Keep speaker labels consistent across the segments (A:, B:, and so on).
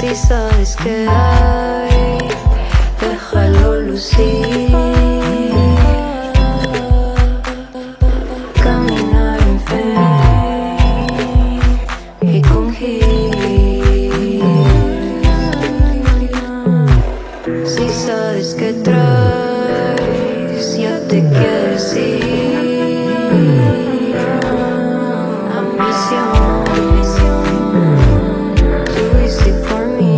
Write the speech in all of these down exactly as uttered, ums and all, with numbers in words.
A: Si sabes que hay, déjalo lucir. Caminar en fe y con gil. Si sabes que traes, ya te quieres ir. Ambición, too easy for me.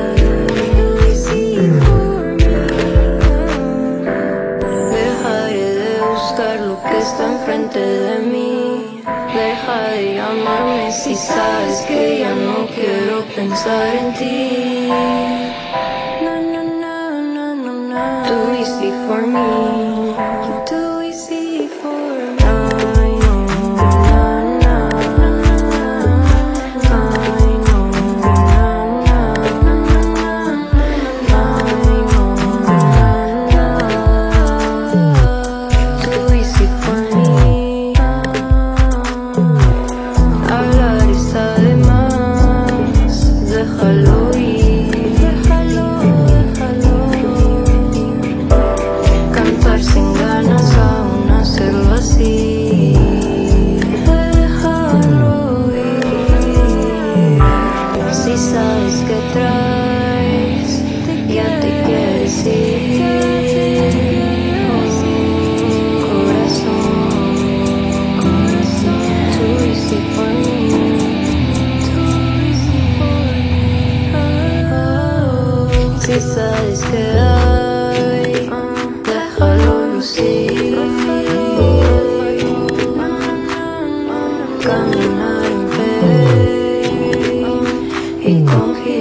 A: Dejaré de buscar lo que está enfrente de mí. Deja de llamarme si sabes que ya no quiero pensar en ti. No, no, no, no, no, no. Too easy for me. Too easy for me. I know, na, na, I know, na, na, I know, na, too easy for me. Hablar está de más, déjalo ir. Cantar sin ganas, aún hacerlo así. Déjalo ir. Si sabes que traes, ya te quieres ir. Corazón, too easy for me. Si sabes que hay, déjalo lucir. Caminar en fe y con gil.